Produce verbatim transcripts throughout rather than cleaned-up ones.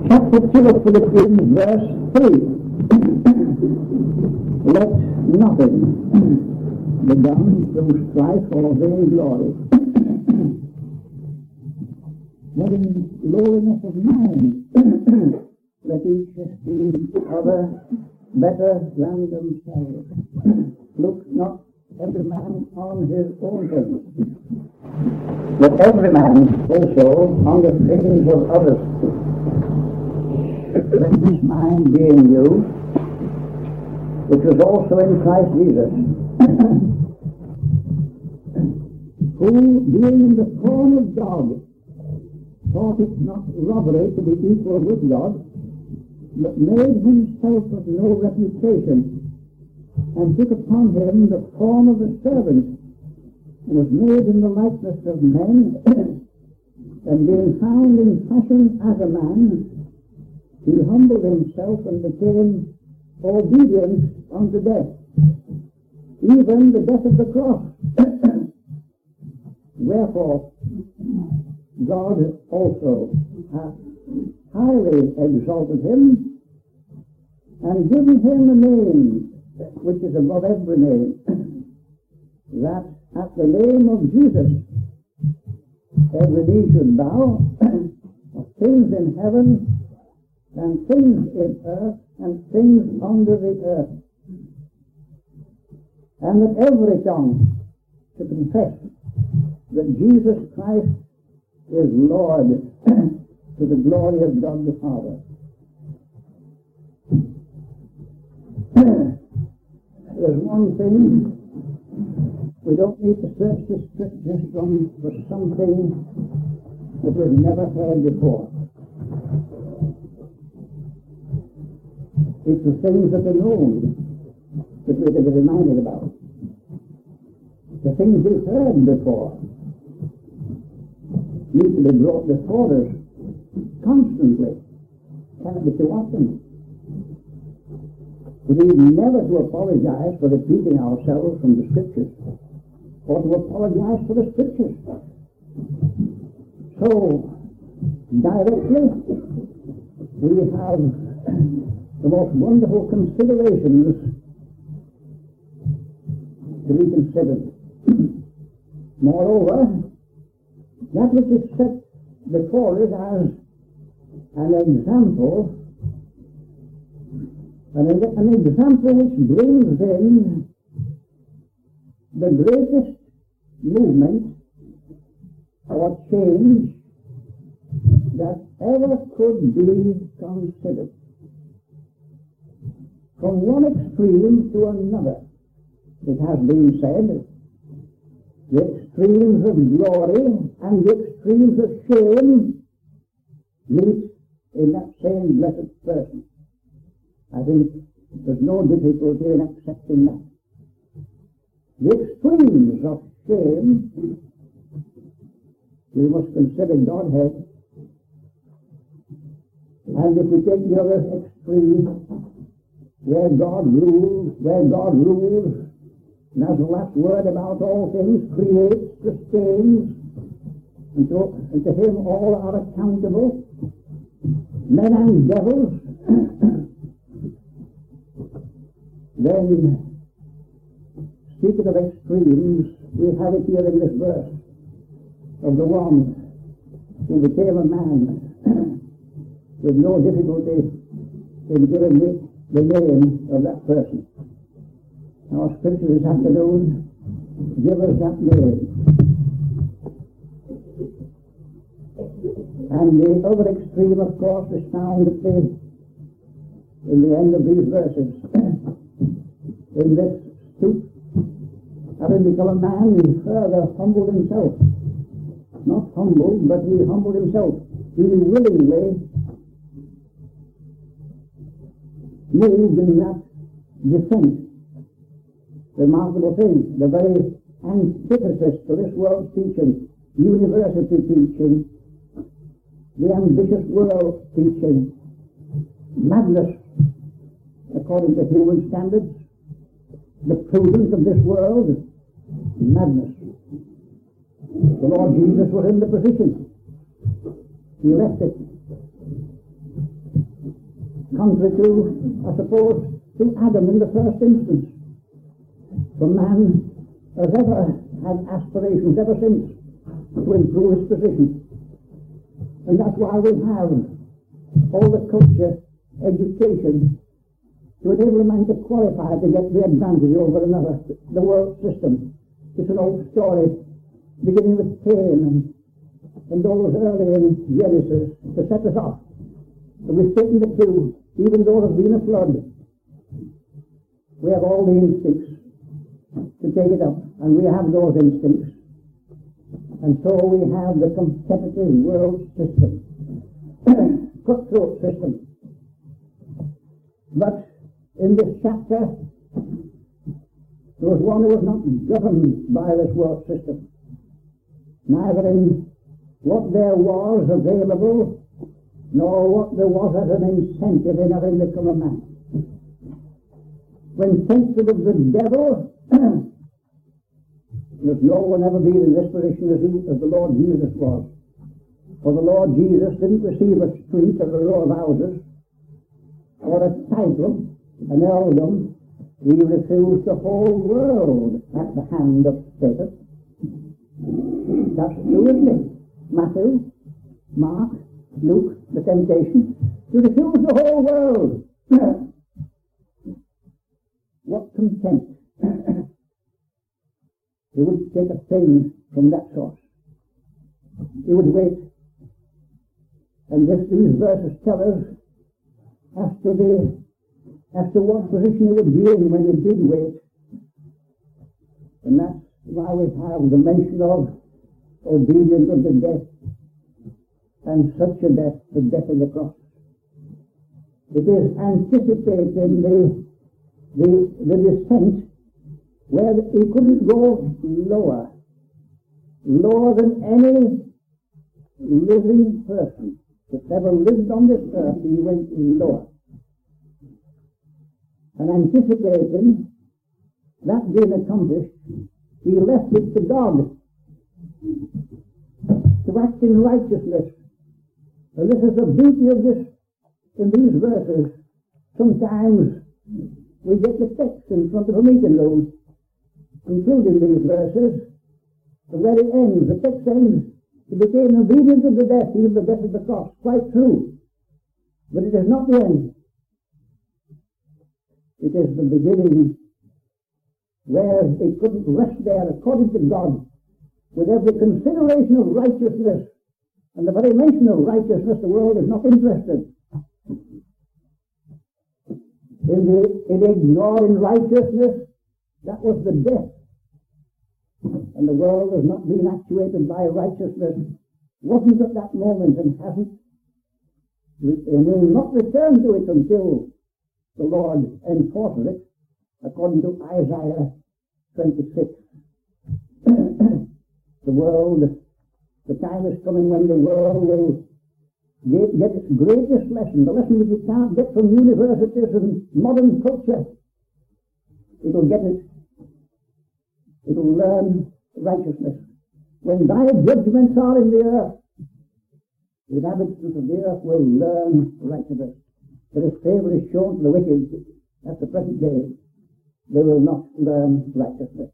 Chapter two of Philippians, verse three. Let nothing be done through strife or vainglory, but in lowliness of mind, let each esteem other better than themselves. Look not every man on his own things, but every man also on the things of others. Let this mind be in you, which was also in Christ Jesus, who, being in the form of God, thought it not robbery to be equal with God, but made himself of no reputation, and took upon him the form of a servant, and was made in the likeness of men, and being found in fashion as a man, he humbled himself and became obedient unto death, even the death of the cross. Wherefore God also hath highly exalted him, and given him a name which is above every name, that at the name of Jesus every knee should bow, of things in heaven, and things in earth, and things under the earth, and that every tongue should confess that Jesus Christ is Lord, to the glory of God the Father. There's one thing, we don't need to search the scriptures from for something that we've never heard before. It's the things that are known that we're to be reminded about. The things we've heard before need to be brought before us constantly. Can't be too often. We need never to apologize for repeating ourselves from the Scriptures, or to apologize for the Scriptures. So, directly, we have the most wonderful considerations to be considered. Moreover, that which is set before us as an example, an, an example which brings in the greatest movement or change that ever could be considered. From one extreme to another, it has been said, the extremes of glory and the extremes of shame meet in that same blessed person. I think there's no difficulty in accepting that. The extremes of shame, we must consider Godhead, and if we take the other extreme, where God rules, where God rules, and as the last word about all things, creates, sustains, and to, and to him all are accountable, men and devils, then, speaking of extremes, we have it here in this verse of the one who became a man with no difficulty in giving me the name of that person. Our scripture this afternoon give us that name. And the other extreme, of course, is found at the, in the end of these verses. In this stoop, having become a man, he further humbled himself. Not humbled, but he humbled himself. He willingly moved in that descent. Remarkable thing, the very antithesis to this world's teaching, university teaching, the ambitious world teaching, madness according to human standards, the prudence of this world, madness. The Lord Jesus was in the position. He left it. contrary to, I suppose, to Adam in the first instance. For man has ever had aspirations ever since to improve his position. And that's why we have all the culture, education, to enable a man to qualify to get the advantage over another, the world system. It's an old story, beginning with Cain and, and those early in Genesis to set us off. So we've taken the two, even though there's been a flood. We have all the instincts to take it up, and we have those instincts. And so we have the competitive world system, cutthroat system. But in this chapter, there was one who was not governed by this world system, neither in what there was available, nor what there was as an incentive in having become a man. When tempted of the devil, there's no one ever been in this position as, he, as the Lord Jesus was. For the Lord Jesus didn't receive a street or a row of houses, or a title, an earldom. He refused the whole world at the hand of Satan. That's true, isn't it? Matthew, Mark, Luke, the temptation, to refuse the whole world. What contempt. He would take a thing from that source. He would wait. And this, these verses tell us as to, the, as to what position he would be in when he did wait. And that's why we have the mention of obedience unto death, and such a death, the death of the cross. It is anticipating the, the, the descent where he couldn't go lower, lower than any living person that ever lived on this earth. He went lower. And anticipating that being accomplished, he left it to God to act in righteousness. And this is the beauty of this in these verses. Sometimes we get the text in front of a meeting room, including these verses. The very end, the text ends, he became obedient to the death, even the death of the cross. Quite true. But it is not the end. It is the beginning where he couldn't rest there according to God with every consideration of righteousness. And the very mention of righteousness, the world is not interested. In, the, in ignoring righteousness, that was the death. And the world has not been actuated by righteousness, wasn't at that moment and hasn't, and will not return to it until the Lord enforces it, according to Isaiah twenty-six. The world, the time is coming when the world will get, get its greatest lesson, the lesson which it can't get from universities and modern culture. It will get it. It will learn righteousness. When thy judgments are in the earth, the inhabitants of the earth will learn righteousness. But if favor is shown to the wicked at the present day, they will not learn righteousness.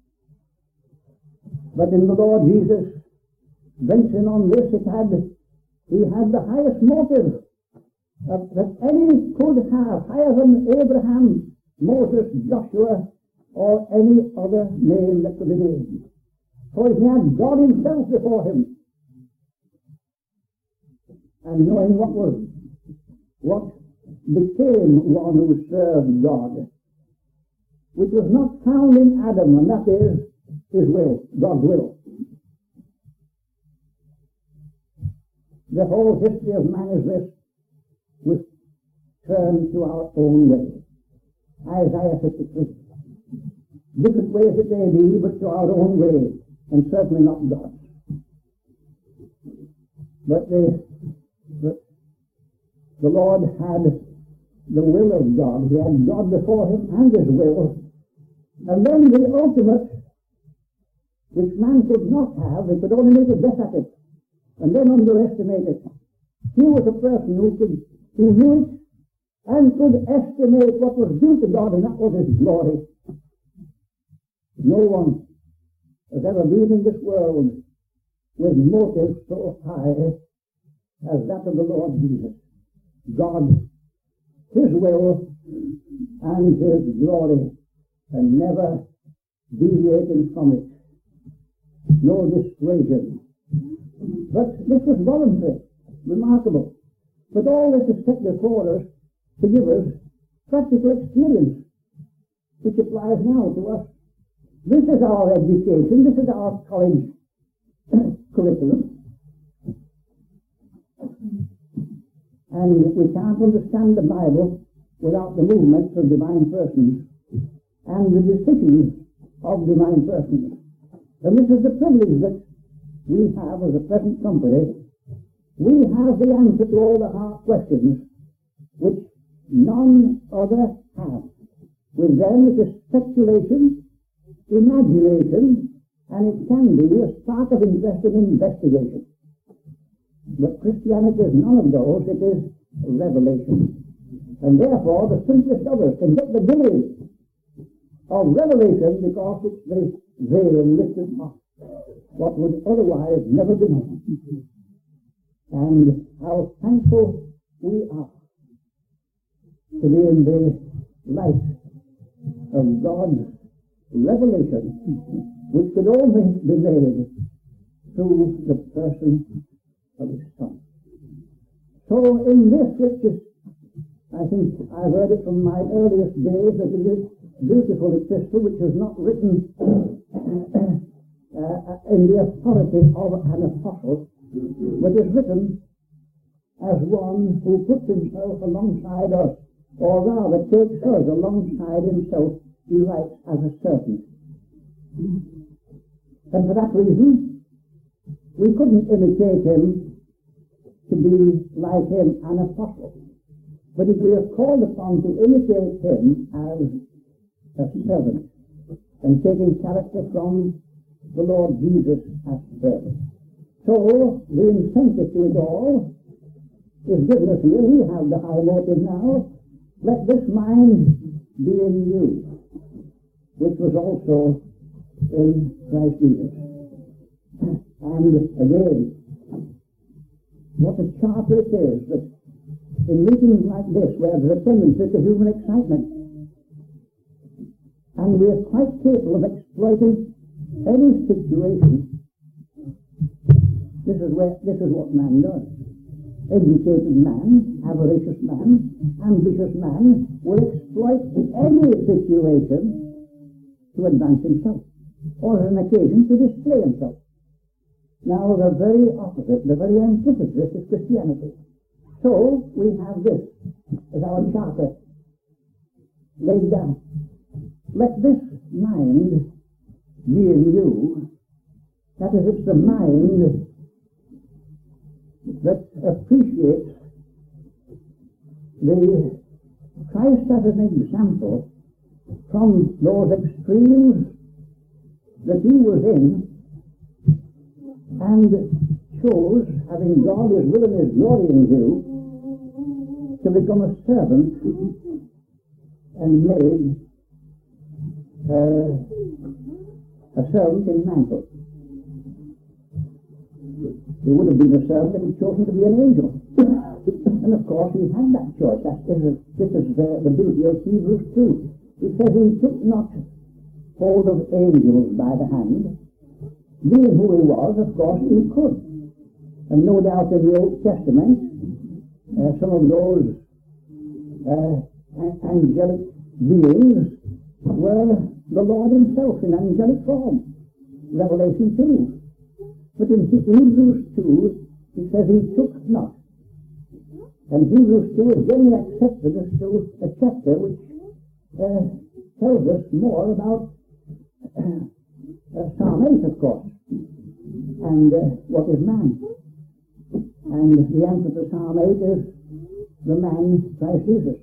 But in the Lord Jesus, venturing on this, it had, he had the highest motive that, that any could have, higher than Abraham, Moses, Joshua, or any other name that could be named. For he had God himself before him. And knowing what was, what became one who served God, which was not found in Adam, and that is his will, God's will. The whole history of man is this, we turn to our own way. Isaiah fifty-three. Different ways it may be, but to our own way, and certainly not God's. But the, the, the Lord had the will of God. He had God before him and his will. And then the ultimate, which man could not have, he could only make a guess at it, and then underestimate it. He was a person who could, who knew it, and could estimate what was due to God, and that was His glory. No one has ever been in this world with motives so high as that of the Lord Jesus. God, His will, and His glory, and never deviating from it. No dissuasion. But this was voluntary. Remarkable. But all this is set before us to give us practical experience, which applies now to us. This is our education. This is our college curriculum. And we can't understand the Bible without the movements of divine persons and the decisions of divine persons. And this is the privilege that we have as a present company. We have the answer to all the hard questions which none other has. With them it is speculation, imagination, and it can be a spark of interest in investigation. But Christianity is none of those, it is revelation. And therefore the simplest of us can get the glory of revelation because it's the veil lifted off what would otherwise never be known. And how thankful we are to be in the light of God's revelation, which could only be made through the person of His Son. So in this, which is, I think I've heard it from my earliest days, that it is beautiful epistle, which is not written uh, in the authority of an apostle, but is written as one who puts himself alongside us, or rather takes us alongside himself. He writes as a servant. And for that reason, we couldn't imitate him to be like him, an apostle. But if we are called upon to imitate him as a servant, and taking character from the Lord Jesus as servant. So, the incentive to it all is given us here. We have the high motive now. Let this mind be in you, which was also in Christ Jesus. And again, what a charter it is that in meetings like this, where there's a tendency to human excitement, and we are quite capable of exploiting any situation. This is where this is what man does. Educated man, avaricious man, ambitious man will exploit any situation to advance himself, or as an occasion to display himself. Now the very opposite, the very antithesis is Christianity. So we have this as our charter laid down. Let this mind be in you. That is, it's the mind that appreciates the Christ as an example from those extremes that he was in, and chose, having God his will and his glory in view, to become a servant and made uh, a servant in manhood. He would have been a servant if he'd chosen to be an angel. And of course he had that choice. That is, this is the, the beauty of Hebrews two. It says he took not hold of angels by the hand. Being who he was, of course he could. And no doubt in the Old Testament, uh, some of those uh, angelic beings were the Lord himself in angelic form. Revelation two. But in Hebrews two, he says he took not. And Hebrews two is getting accepted as to a chapter which uh, tells us more about uh, uh, Psalm eight, of course, and uh, what is man. And the answer to Psalm eight is the man Christ Jesus.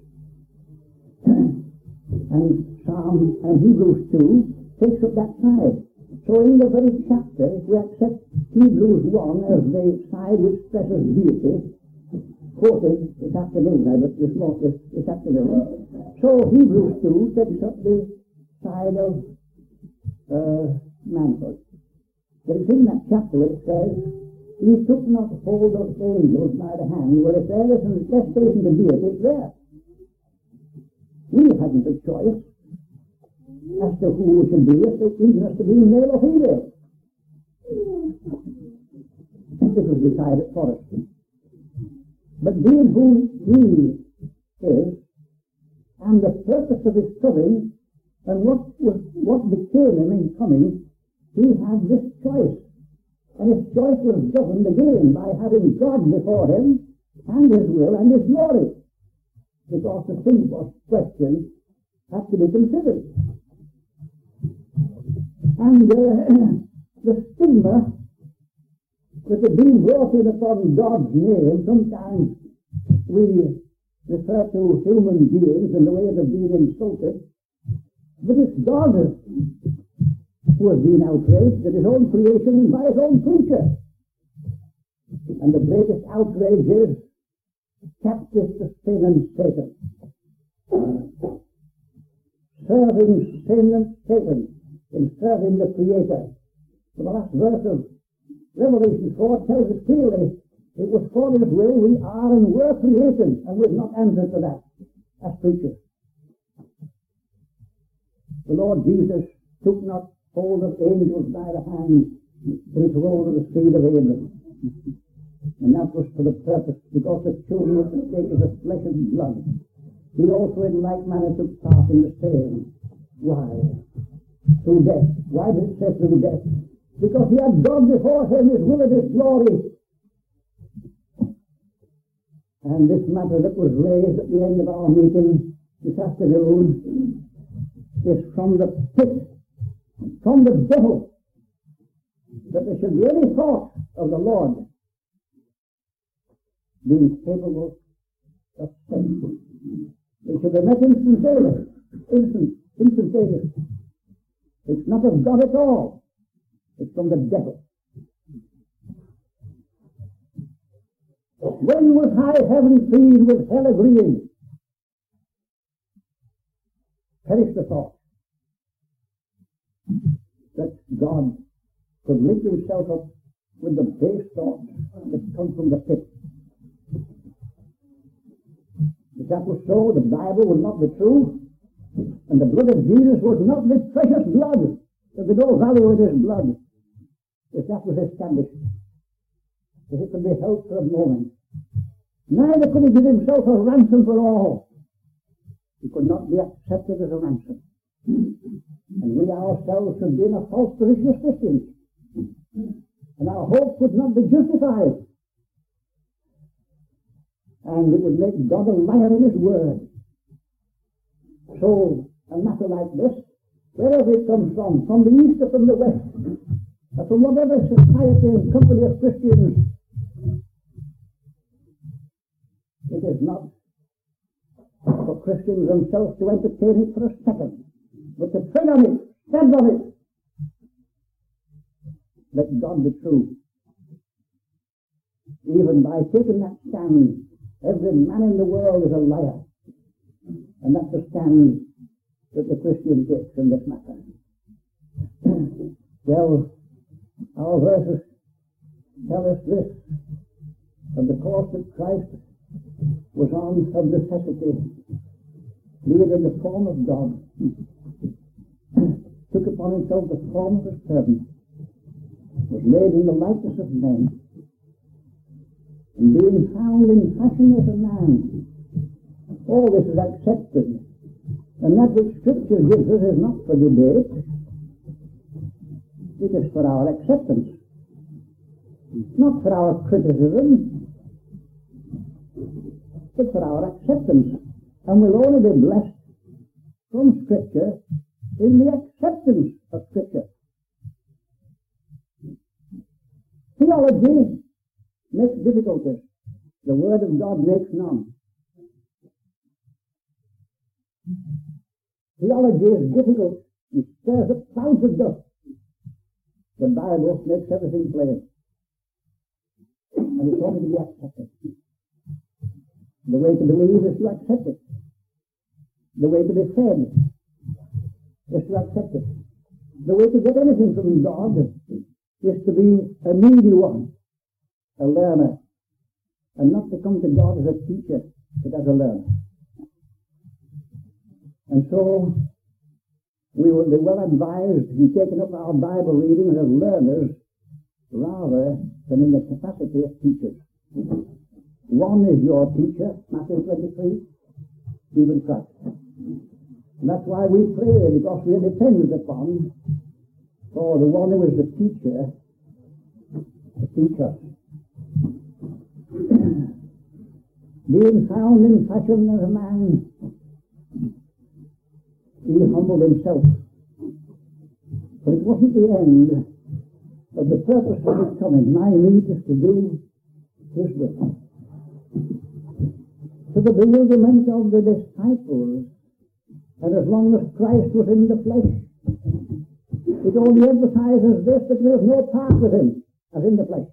And Psalm and Hebrews two takes up that side. So in the very chapter, if we accept Hebrews one as the side which stresses deity, quoted this afternoon, I but this, this, this afternoon. So Hebrews two takes up the side of uh, manhood. But it's in that chapter it says, he took not hold of angels by the hand. Well, if there isn't gestation to be it, it's there. We hadn't a choice as to who it should be, if it even has to be male or female. It was decided for us. But being who he is, and the purpose of his coming, and what was, what became him in coming, he had this choice. And his choice was governed again by having God before him, and his will and his glory. Because the simplest question had to be considered. And uh, the stigma that had been brought in upon God's name, sometimes we refer to human beings in the way of being insulted, but it's God who has been outraged at his own creation and by his own creature. And the greatest outrage is captive to sin and Satan. Serving sin and Satan in serving the Creator. So the last verse of Revelation four tells us clearly, it was for his will we are and were created, and we've not answered to that as creatures. The Lord Jesus took not hold of angels by the hand, but he took hold of the seed of Abraham. And that was for the purpose, because the children of the state of flesh and blood. He also in like manner took part in the same. Why? Through death. Why did it say through death? Because he had God before him, his will and his glory. And this matter that was raised at the end of our meeting this afternoon is from the pit, from the devil, that there should be any thought of the Lord being capable of sin. It should be met instantaneous. Instant, instantaneous. It's not of God at all. It's from the devil. When was high heaven pleased with hell agreeing? Perish the thought that God could link himself up with the base thoughts that come from the pit. If that was so, the Bible would not be true, and the blood of Jesus was not the precious blood. There would be no value in his blood if that was established. If it could be held for a moment. Neither could he give himself a ransom for all. He could not be accepted as a ransom. And we ourselves should be in a false position as Christians. And our hope could not be justified. And it would make God a liar in his word. So, a matter like this, wherever it comes from, from the east or from the west, or from whatever society and company of Christians, it is not for Christians themselves to entertain it for a second, but to tread on it, stand on it. Let God be true. Even by taking that stand, every man in the world is a liar. And that's the stand that the Christian takes in this matter. Well, our verses tell us this, that the course that Christ was on of necessity, being in the form of God, took upon himself the form of a servant, was made in the likeness of men, and being found in fashion as a man. All this is accepted, and that which Scripture gives us is not for debate, it is for our acceptance, not for our criticism, but for our acceptance. And we'll only be blessed from Scripture in the acceptance of Scripture. Theology makes difficulties. The Word of God makes none. Theology is difficult. It stirs up clouds of dust. The Bible makes everything plain. And it's only to be accepted. The way to believe is to accept it. The way to be fed is to accept it. The way to get anything from God is to be a needy one, a learner, and not to come to God as a teacher, but as a learner. And so, we will be well advised in taking up our Bible reading as learners rather than in the capacity of teachers. One is your teacher, Matthew twenty-three, even Christ. And that's why we pray, because we are dependent upon for the one who is the teacher to teach us. Being found in fashion as a man, he humbled himself. But it wasn't the end of the purpose of his coming. My need is to do his will. To the bewilderment of the disciples, and as long as Christ was in the flesh, it only emphasizes this, that there is no part with him as in the flesh.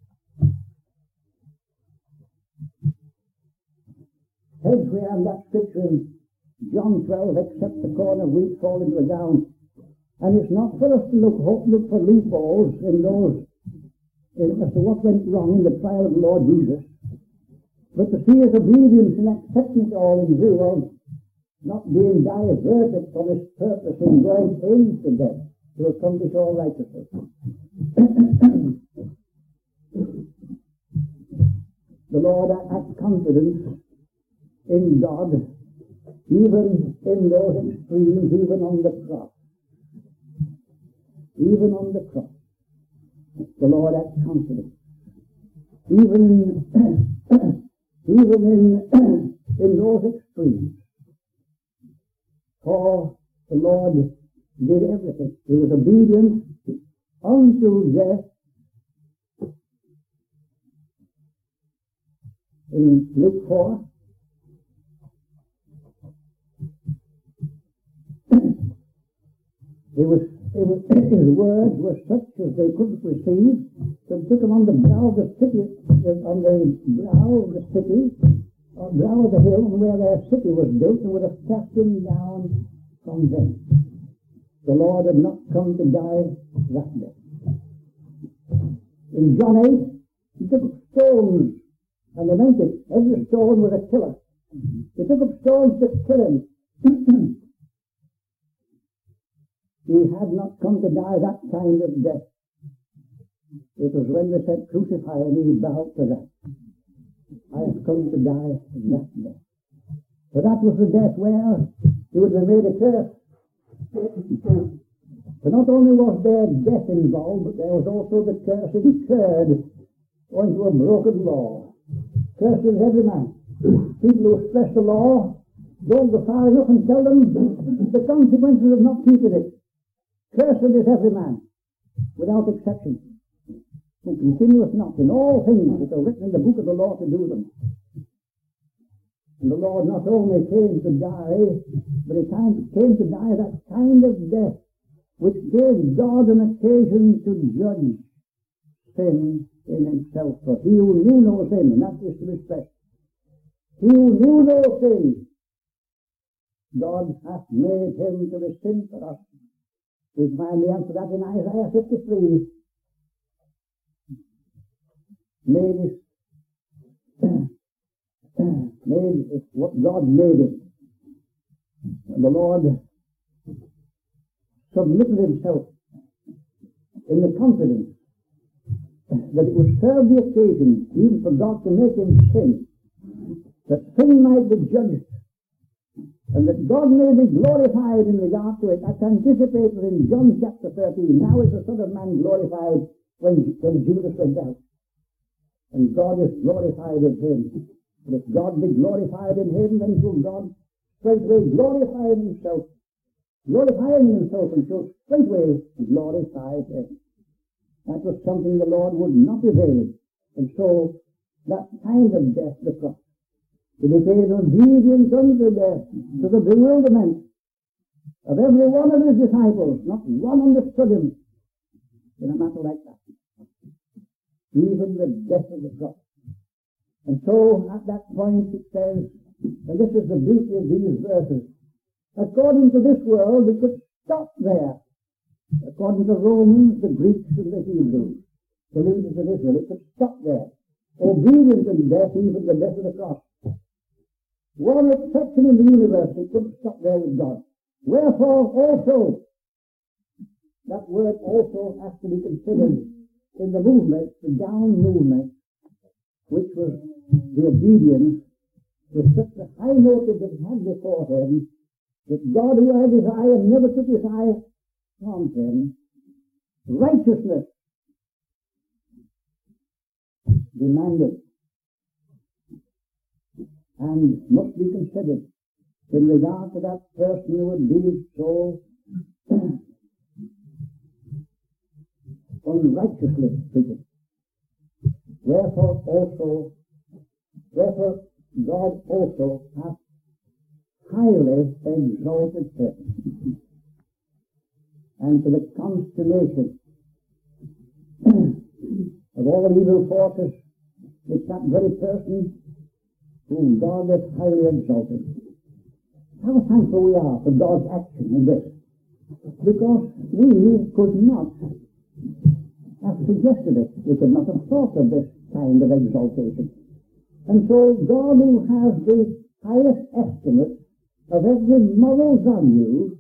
Hence we have that scripture in John twelve, except the corn of wheat fall into the ground. And it's not for us to look, look for loopholes in those, in, as to what went wrong in the trial of the Lord Jesus, but to see his obedience in accepting it all in view of not being diverted from his purpose in going into death to accomplish all righteousness. The Lord had confidence in God, even in those extremes, even on the cross. Even on the cross, the Lord had confidence. Even, even in, in those extremes, for the Lord did everything. He was obedient unto death. In Luke four, he was, it was, his words were such as they couldn't receive, so they took him on the brow of the city, on the brow of the city, on the brow of the hill, and where their city was built, and would have cast him down from them. The Lord had not come to die that day. In John eight, he took up stones, and they meant it. Every stone was a killer. They took up stones to kill him. He had not come to die that kind of death. It was when they said, crucify him, he bowed to that. I have come to die that death. For that was the death where he would have made a curse. For not only was there death involved, but there was also the curse incurred owing to a broken law. Cursed is every man. People who stress the law don't go far enough and tell them the consequences of not keeping it. Cursed is every man, without exception, who continueth not in all things that are written in the book of the law to do them. And the Lord not only came to die, but he came to die that kind of death which gave God an occasion to judge sin in himself. For he who knew no sin, and that is to be stressed, he who knew no sin, God hath made him to be sin for us. We find the answer to that in Isaiah fifty-three. Made it, made it what God made it. And the Lord submitted himself in the confidence that it would serve the occasion, even for God to make him sin, that sin might be judged, and that God may be glorified in regard to it. That's anticipated in John chapter thirteen. Now is the Son of Man glorified when, when Judas went out. And God is glorified in him. And if God be glorified in him, then shall God straightway glorify himself. Glorifying himself, and shall straightway glorify him. That was something the Lord would not evade. And so, that kind of death, the cross, it became obedience unto death, to the bewilderment of every one of his disciples. Not one understood him in a matter like that. Even the death of the cross. And so, at that point, it says, and this is the beauty of these verses, according to this world, we could stop there. According to Romans, the Greeks, and the Hebrews, the leaders of Israel, it could stop there. Obedience in death, even the death of the cross. One exception in the universe, it could stop there with God. Wherefore also, that word also has to be considered in the movement, the down movement, which was the obedience with such a high motive that he had before him, that God, who had his eye and never took his eye from him, righteousness demanded and must be considered in regard to that person who would be so unrighteously treated. Wherefore also, wherefore God also hath highly exalted him, and to the consummation of all evil forces, it's that very person whom God has highly exalted. How thankful we are for God's action in this, because we could not have suggested it. We could not have thought of this kind of exaltation. And so God, who has the highest estimate of every moral value,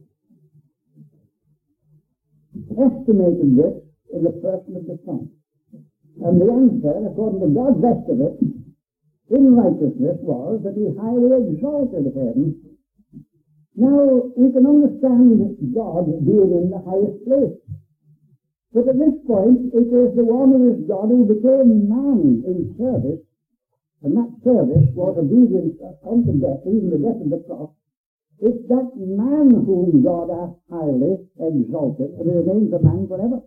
estimated this in the person of the Son. And the answer, according to God's estimate, in righteousness was that he highly exalted him. Now, we can understand God being in the highest place. But at this point, it is the one who is God who became man in service, and that service was obedience unto death, even the death of the cross. It's that man whom God hath highly exalted, and remains a man forever.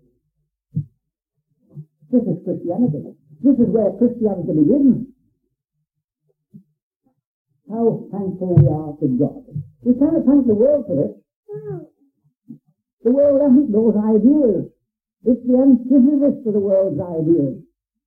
This is Christianity. This is where Christianity begins. How thankful we are to God. We cannot thank the world for it. The world hasn't those ideas. It's the antithesis to the world's ideas.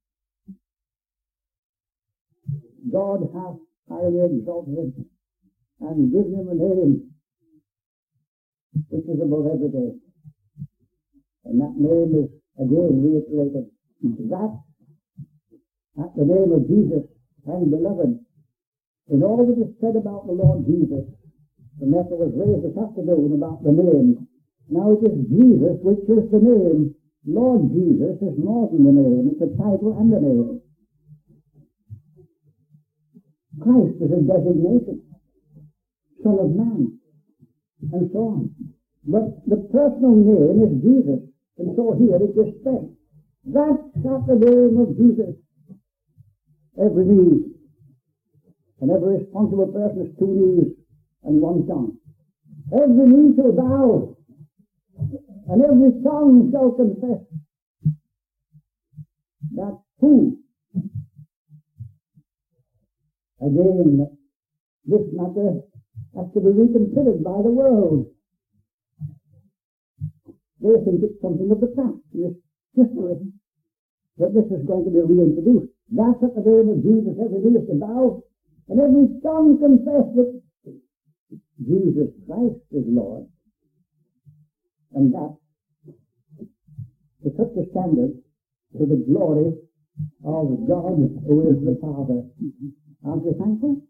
God hath highly exalted him and given him a name which is above every name. And that name is again reiterated. That at the name of Jesus, and beloved, in all that is said about the Lord Jesus, the matter was raised this afternoon about the name. Now it is Jesus which is the name. Lord Jesus is more than the name. It's a title and a name. Christ is a designation. Son of Man. And so on. But the personal name is Jesus. And so here it is said, that's at the name of Jesus. Every knee, and every responsible person has two knees and one tongue. Every knee shall bow, and every tongue shall confess that who? Again, this matter has to be reconsidered by the world. They think it's something of the past, it's history, but this is going to be reintroduced. That's at the name of Jesus, every knee is to bow, and every tongue confess that Jesus Christ is Lord. And that to such a standard, to the glory of God who is the Father. Aren't we thankful?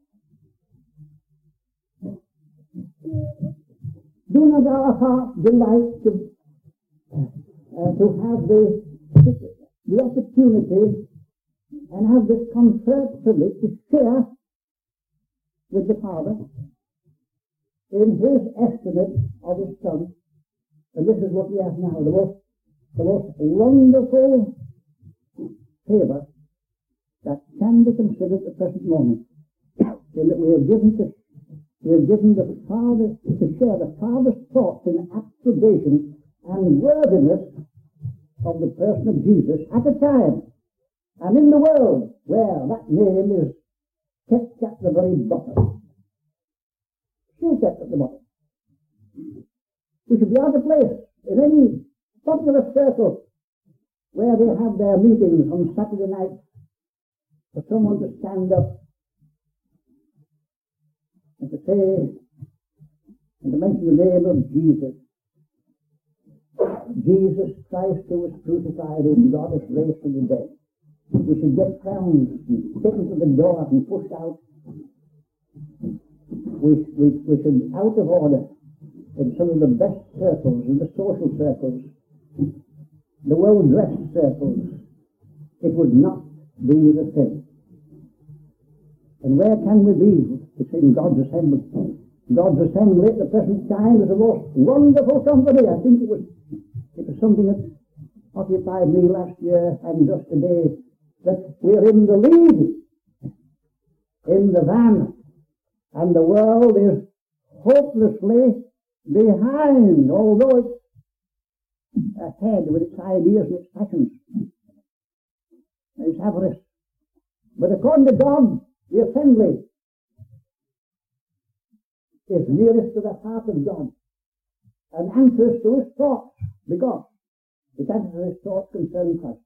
Do not our hearts delight to, uh, to have the, the opportunity and have this conferred privilege to share with the Father in his estimate of his Son. And this is what we have now, the most, the most wonderful favor that can be considered at the present moment, in that we are given to we are given the Father to share the Father's thoughts in approbation and worthiness of the person of Jesus at a time and in the world where that name is kept at the very bottom. Still kept at the bottom. We should be out of place in any popular circle where they have their meetings on Saturday night for someone to stand up and to say, and to mention the name of Jesus, Jesus Christ who was crucified and God is raised from the dead. We should get crowns and taken to the door and pushed out. We, we, we should, out of order, in some of the best circles, in the social circles, the well-dressed circles, it would not be the thing. And where can we be? It's in God's assembly. God's assembly at the present time is the most wonderful company. I think it was, it was something that occupied me last year and just today, that we're in the lead, in the van, and the world is hopelessly behind, although it's ahead with its ideas and its passions, and its avarice. But according to God, the assembly is nearest to the heart of God and answers to his thoughts, because it answers to his thoughts concerning Christ.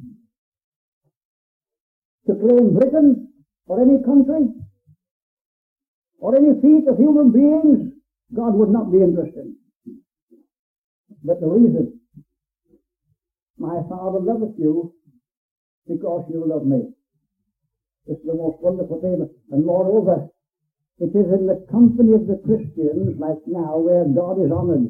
To claim Britain or any country or any feat of human beings, God would not be interested. But the reason, my Father loveth you because you love me. This is the most wonderful thing. And moreover, it is in the company of the Christians, like now, where God is honored,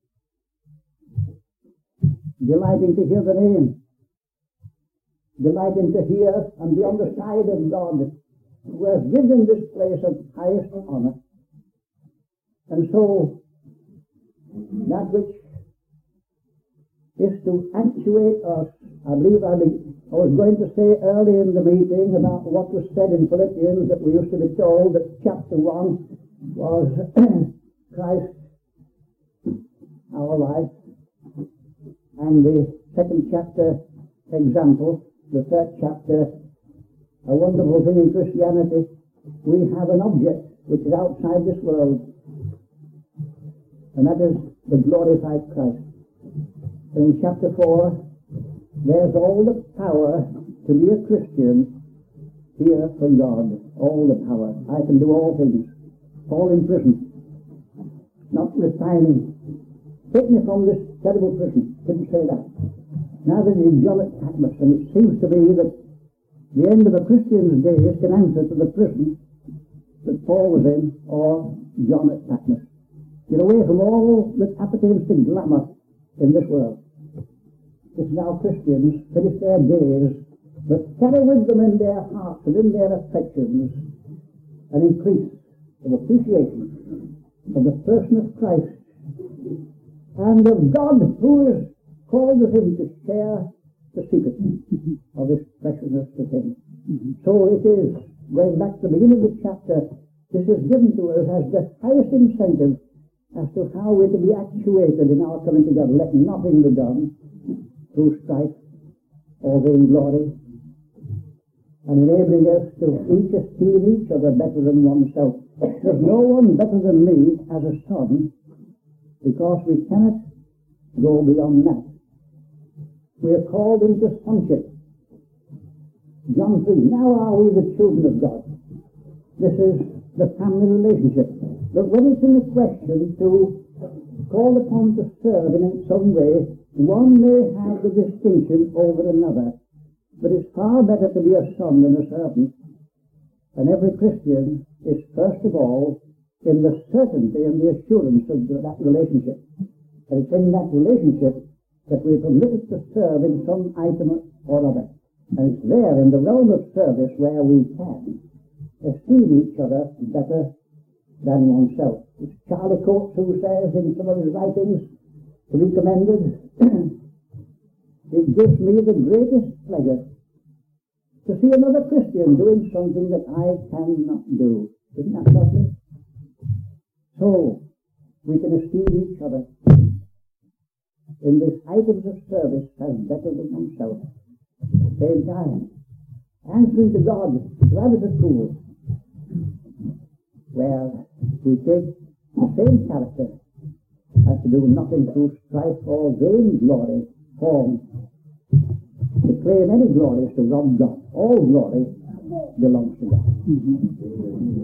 delighting to hear the name, delighting to hear and be on the side of God, who has given this place of highest honor. And so, that which is to actuate us, I believe I, be, I was going to say early in the meeting about what was said in Philippians, that we used to be told that chapter one was Christ, our life, and the second chapter, example, the third chapter, a wonderful thing in Christianity, we have an object which is outside this world, and that is the glorified Christ. And in chapter four, there's all the power to be a Christian here from God. All the power. I can do all things. All in prison. Not resigning. Take me from this terrible prison. Didn't say that. Now there's a John at Patmos, and it seems to be that the end of a Christian's days can answer to the prison that Paul was in, or John at Patmos. Get away from all that appertains to glamour in this world. It's now Christians finish their days, but carry with them in their hearts and in their affections an increase of appreciation of the person of Christ and of God, who has called us in to share the secret of this preciousness to him. So it is, going back to the beginning of the chapter, this is given to us as the highest incentive as to how we're to be actuated in our coming together. Let nothing be done through strife or vainglory, and enabling us to each esteem each other better than oneself. There's no one better than me as a son, because we cannot go beyond that. We are called into sonship. John three, now are we the children of God. This is the family relationship. But when it's in the question to call upon to serve in some way, one may have the distinction over another, but it's far better to be a son than a servant. And every Christian is first of all in the certainty and the assurance of that relationship. And it's in that relationship that we're permitted to serve in some item or other. And it's there in the realm of service where we can esteem each other better than oneself. It's Charlie Coates who says in some of his writings, to be commended, it gives me the greatest pleasure to see another Christian doing something that I cannot do. Isn't that lovely? So, we can esteem each other in this items of service as better than oneself. Same time, answering to God, rather the tools, where we take the same character as to do nothing through strife or vain glory, form. To claim any glory is to rob God. All glory belongs to God. Mm-hmm.